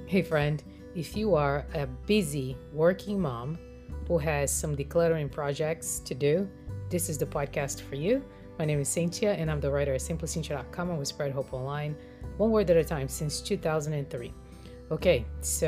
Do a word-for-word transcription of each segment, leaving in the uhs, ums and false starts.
Hey, friend, if you are a busy working mom who has some decluttering projects to do, this is the podcast for you. My name is Cynthia, and I'm the writer at simply cynthia dot com, and we spread hope online, one word at a time, since two thousand three. Okay,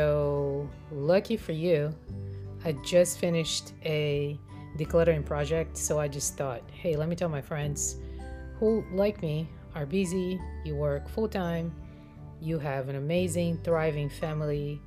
so lucky for you, I just finished a decluttering project, so I just thought, hey, let me tell my friends who, like me, are busy, you work full time, you have an amazing, thriving family,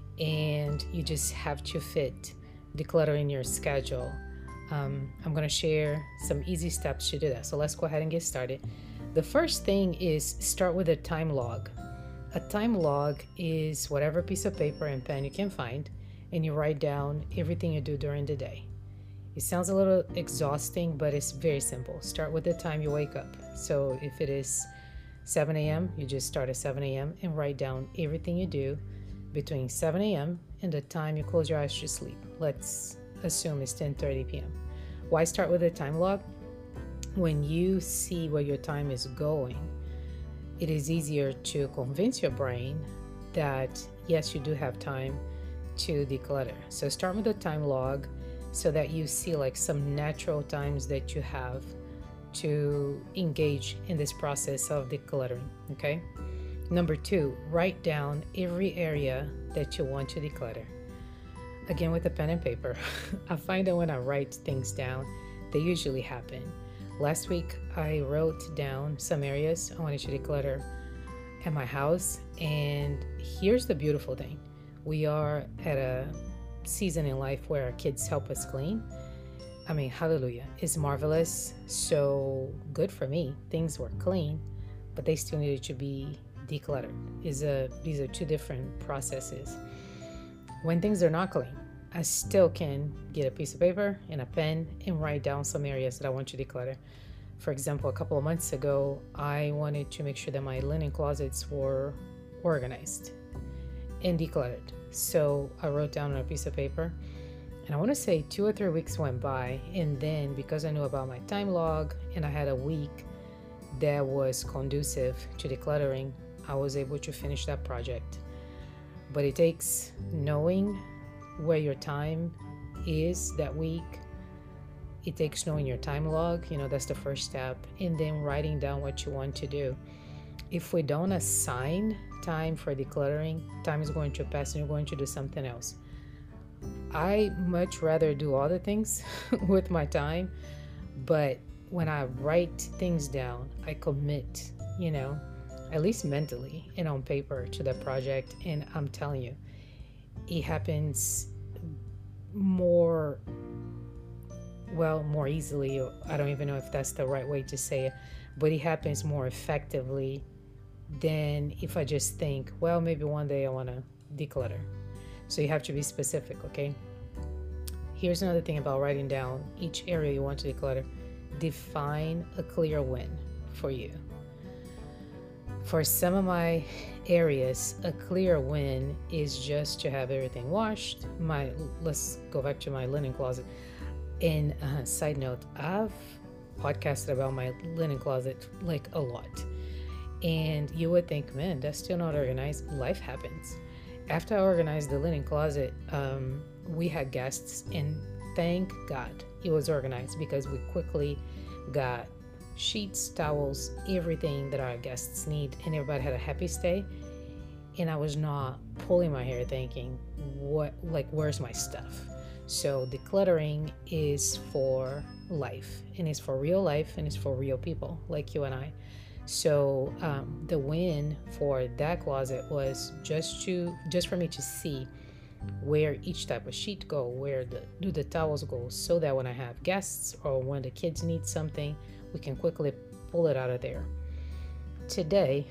and you just have to fit decluttering your schedule. Um, I'm going to share some easy steps to do that. So let's go ahead and get started. The first thing is start with a time log. A time log is whatever piece of paper and pen you can find, and you write down everything you do during the day. It sounds a little exhausting, but it's very simple. Start with the time you wake up. So if it is seven a.m., you just start at seven a.m. and write down everything you do between seven a.m. and the time you close your eyes to sleep. Let's assume it's ten thirty p.m. Why start with a time log? When you see where your time is going, it is easier to convince your brain that yes, you do have time to declutter. So start with a time log so that you see like some natural times that you have to engage in this process of decluttering. Okay. Number two, write down every area that you want to declutter. Again, with a pen and paper. I find that when I write things down, they usually happen. Last week, I wrote down some areas I wanted to declutter at my house. And here's the beautiful thing. We are at a season in life where our kids help us clean. I mean, hallelujah, it's marvelous. So good for me. Things were clean, but they still needed to be decluttered. Is a these are two different processes. When things are not clean, I still can get a piece of paper and a pen and write down some areas that I want to declutter. For example, a couple of months ago, I wanted to make sure that my linen closets were organized and decluttered. So I wrote down on a piece of paper. And I want to say two or three weeks went by, and then because I knew about my time log and I had a week that was conducive to decluttering, I was able to finish that project. But it takes knowing where your time is that week. It takes knowing your time log, you know, that's the first step, and then writing down what you want to do. If we don't assign time for decluttering, time is going to pass and you're going to do something else. I much rather do other things with my time, but when I write things down, I commit, you know, at least mentally and on paper to the project. And I'm telling you, it happens more, well, more easily. I don't even know if that's the right way to say it, but it happens more effectively than if I just think, well, maybe one day I want to declutter. So you have to be specific, okay? Here's another thing about writing down each area you want to declutter. Define a clear win for you. For some of my areas, a clear win is just to have everything washed. My let's go back to my linen closet. And uh, side note, I've podcasted about my linen closet like a lot. And you would think, man, that's still not organized. Life happens. After I organized the linen closet, um, we had guests, and thank God it was organized because we quickly got sheets, towels, everything that our guests need, and everybody had a happy stay. And I was not pulling my hair thinking, what, like, where's my stuff? So decluttering is for life, and it's for real life, and it's for real people like you and I. So um, the win for that closet was just to just for me to see where each type of sheet go, where the do the towels go, so that when I have guests or when the kids need something, we can quickly pull it out of there. Today,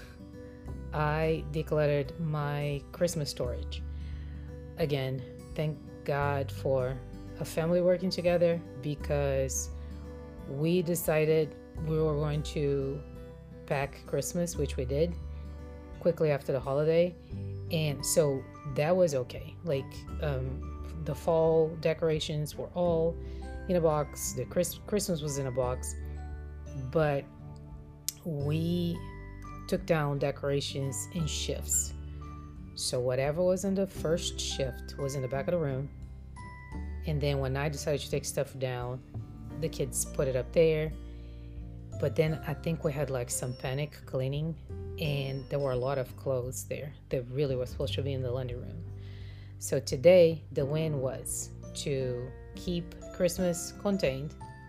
I decluttered my Christmas storage. Again, thank God for a family working together, because we decided we were going to pack Christmas, which we did quickly after the holiday, and so that was okay. Like um, the fall decorations were all in a box. The Chris- Christmas was in a box, but we took down decorations in shifts. So whatever was in the first shift was in the back of the room. And then when I decided to take stuff down, the kids put it up there. But then I think we had like some panic cleaning, and there were a lot of clothes there that really were supposed to be in the laundry room. So today the win was to keep Christmas contained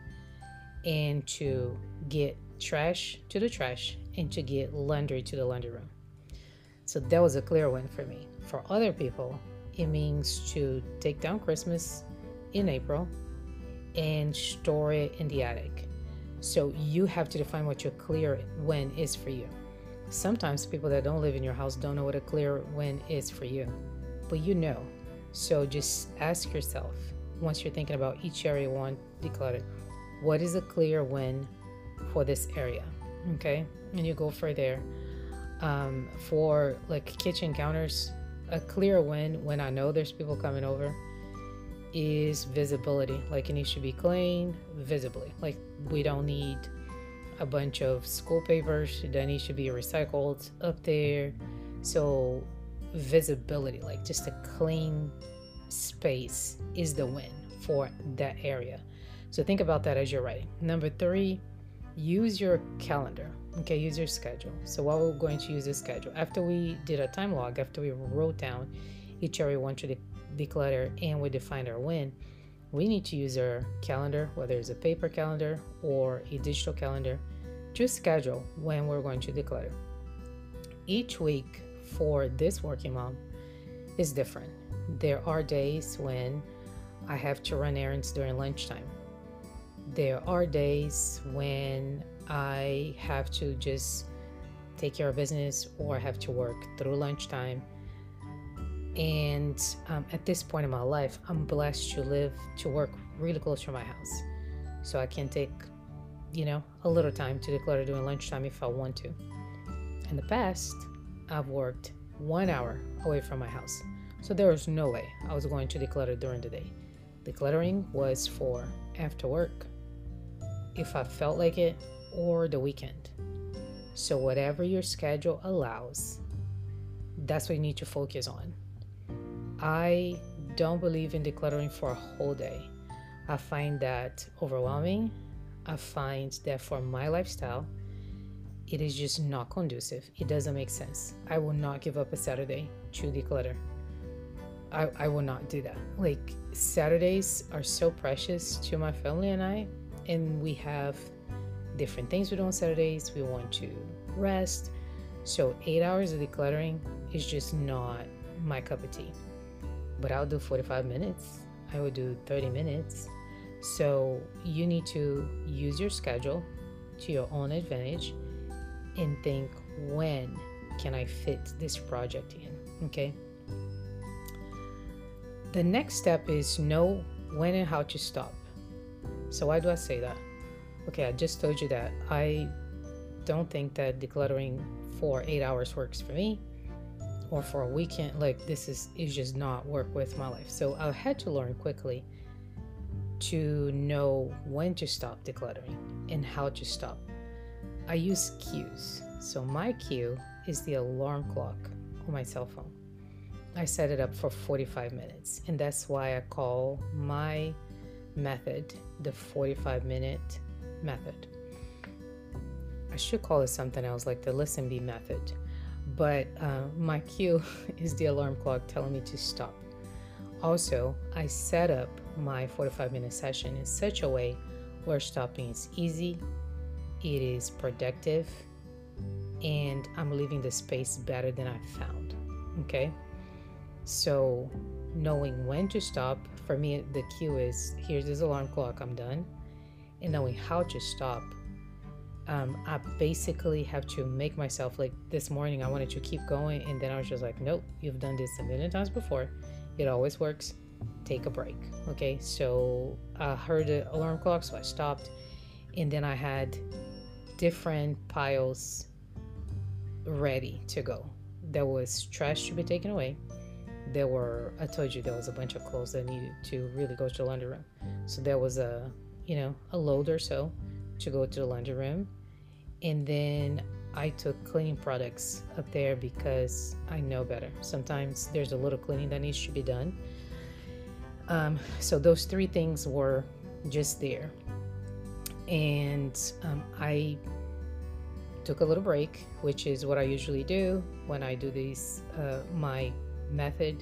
and to get trash to the trash and to get laundry to the laundry room. So that was a clear win for me. For other people, it means to take down Christmas in April and store it in the attic. So you have to define what your clear win is for you. Sometimes people that don't live in your house don't know what a clear win is for you, but you know. So just ask yourself, once you're thinking about each area you want decluttered, what is a clear win for this area? Okay, and you go for there. Um, for like kitchen counters, a clear win when I know there's people coming over is visibility. Like it needs to be clean visibly. Like we don't need a bunch of school papers that needs to be recycled up there. So visibility, like just a clean space, is the win for that area. So think about that as you're writing. Number three, use your calendar. Okay, use your schedule. So while we're going to use the schedule, after we did a time log, after we wrote down each area we want to de- declutter and we defined our win, we need to use our calendar, whether it's a paper calendar or a digital calendar, to schedule when we're going to declutter. Each week for this working mom is different. There are days when I have to run errands during lunchtime. There are days when I have to just take care of business or have to work through lunchtime. And um, at this point in my life, I'm blessed to live, to work really close to my house. So I can take, you know, a little time to declutter during lunchtime if I want to. In the past, I've worked one hour away from my house. So there was no way I was going to declutter during the day. Decluttering was for after work, if I felt like it, or the weekend. So whatever your schedule allows, that's what you need to focus on. I don't believe in decluttering for a whole day. I find that overwhelming. I find that for my lifestyle, it is just not conducive. It doesn't make sense. I will not give up a Saturday to declutter. I, I will not do that. Like, Saturdays are so precious to my family and I, and we have different things we do on Saturdays. We want to rest. So eight hours of decluttering is just not my cup of tea. But I'll do forty-five minutes. I will do thirty minutes. So you need to use your schedule to your own advantage and think, when can I fit this project in? Okay. The next step is know when and how to stop. So why do I say that? Okay, I just told you that I don't think that decluttering for eight hours works for me, or for a weekend. Like, this is is just not work with my life. So I had to learn quickly to know when to stop decluttering and how to stop. I use cues. So my cue is the alarm clock on my cell phone. I set it up for forty-five minutes, and that's why I call my method the forty-five minute method. I should call it something else, like the listen be method, but uh, my cue is the alarm clock telling me to stop. Also, I set up my forty-five minute session in such a way where stopping is easy, it is productive, and I'm leaving the space better than I found. Okay, so knowing when to stop, for me the cue is, here's this alarm clock, I'm done. And knowing how to stop, um, I basically have to make myself, like this morning I wanted to keep going, and then I was just like, nope, you've done this a million times before, it always works, take a break. Okay, so I heard the alarm clock, so I stopped, and then I had different piles ready to go. There was trash to be taken away. There were, I told you, there was a bunch of clothes that needed to really go to the laundry room. So there was a, you know, a load or so to go to the laundry room. And then I took cleaning products up there because I know better. Sometimes there's a little cleaning that needs to be done. Um, so those three things were just there. And um, I took a little break, which is what I usually do when I do these, uh, my method.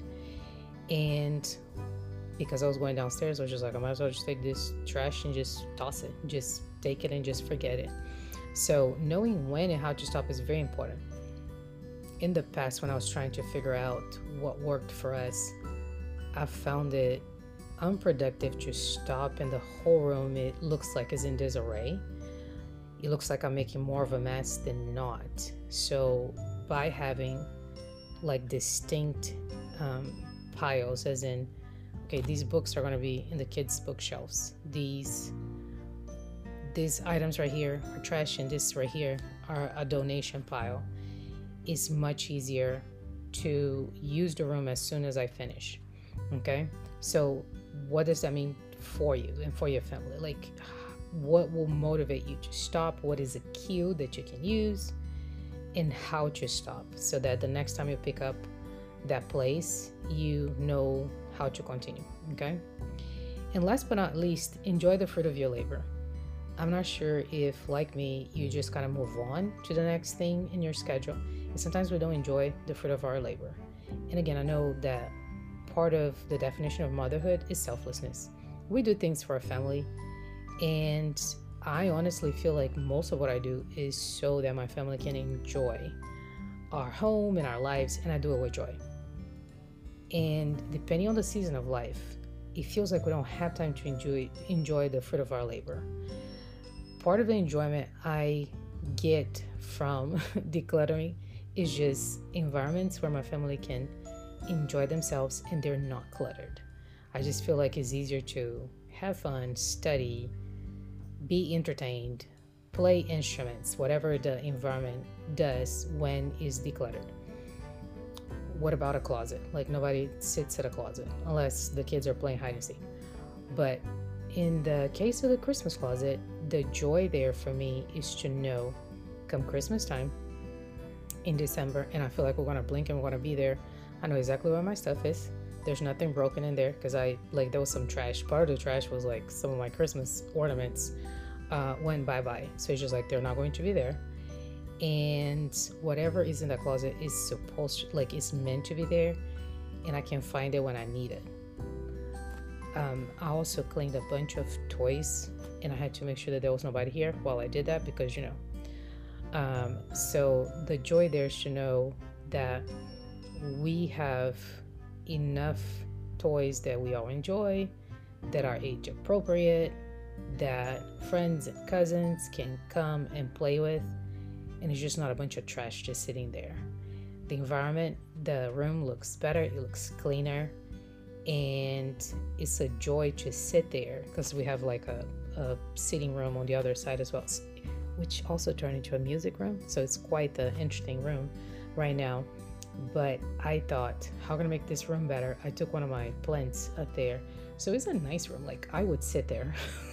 And because I was going downstairs, I was just like, I might as well just take this trash and just toss it. Just take it and just forget it. So knowing when and how to stop is very important. In the past, when I was trying to figure out what worked for us, I found it unproductive to stop and the whole room, it looks like is in disarray. It looks like I'm making more of a mess than not. So by having like distinct um, piles, as in, okay, these books are going to be in the kids' bookshelves. These these items right here are trash, and this right here are a donation pile. It's much easier to use the room as soon as I finish. Okay, so what does that mean for you and for your family? Like, what will motivate you to stop? What is a cue that you can use, and how to stop, so that the next time you pick up that place, you know how to continue. Okay, and last but not least, enjoy the fruit of your labor. I'm not sure if, like me, you just kind of move on to the next thing in your schedule, and sometimes we don't enjoy the fruit of our labor. And again, I know that part of the definition of motherhood is selflessness. We do things for our family, and I honestly feel like most of what I do is so that my family can enjoy our home and our lives, and I do it with joy. And depending on the season of life, it feels like we don't have time to enjoy enjoy the fruit of our labor. Part of the enjoyment I get from decluttering is just environments where my family can enjoy themselves and they're not cluttered. I just feel like it's easier to have fun, study, be entertained, play instruments, whatever the environment does when it's decluttered. What about a closet? Like, nobody sits at a closet unless the kids are playing hide and seek. But in the case of the Christmas closet, the joy there for me is to know come Christmas time in December, and I feel like we're going to blink and we're going to be there, I know exactly where my stuff is. There's nothing broken in there, because I, like, there was some trash. Part of the trash was, like, some of my Christmas ornaments uh, went bye-bye. So it's just like, they're not going to be there. And whatever is in that closet is supposed to, like, it's meant to be there, and I can find it when I need it. Um, I also cleaned a bunch of toys, and I had to make sure that there was nobody here while I did that, because, you know. Um, so the joy there is to know that we have enough toys that we all enjoy, that are age appropriate, that friends and cousins can come and play with, and it's just not a bunch of trash just sitting there. The environment, the room looks better, it looks cleaner, and it's a joy to sit there, because we have like a, a sitting room on the other side as well, which also turned into a music room, so it's quite the interesting room right now. But I thought, how can I make this room better? I took one of my plants up there, so it's a nice room. Like, I would sit there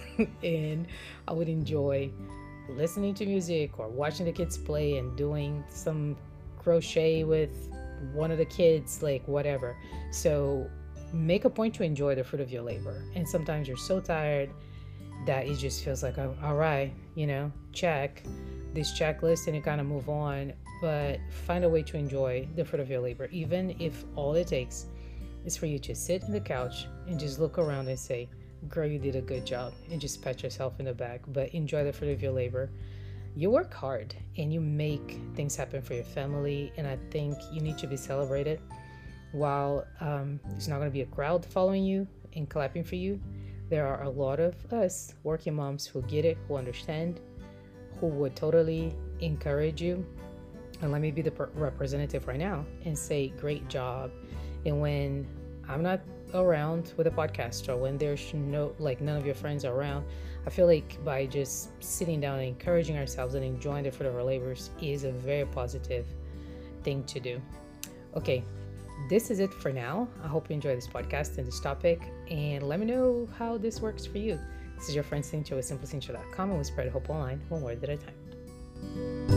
and I would enjoy listening to music or watching the kids play and doing some crochet with one of the kids, like whatever. So make a point to enjoy the fruit of your labor. And sometimes you're so tired that it just feels like, oh, all right, you know, check this checklist, and you kind of move on. But find a way to enjoy the fruit of your labor, even if all it takes is for you to sit in the couch and just look around and say, girl, you did a good job, and just pat yourself in the back. But enjoy the fruit of your labor. You work hard and you make things happen for your family, and I think you need to be celebrated. While um, there's not going to be a crowd following you and clapping for you, there are a lot of us working moms who get it, who understand, who would totally encourage you. And let me be the representative right now and say, great job. And when I'm not around with a podcast, or when there's no, like, none of your friends are around, I feel like by just sitting down and encouraging ourselves and enjoying the fruit of our labors is a very positive thing to do. Okay, this is it for now. I hope you enjoy this podcast and this topic, and let me know how this works for you. This is your friend Cynthia with Simple Cynthia dot com, and we spread hope online one word at a time.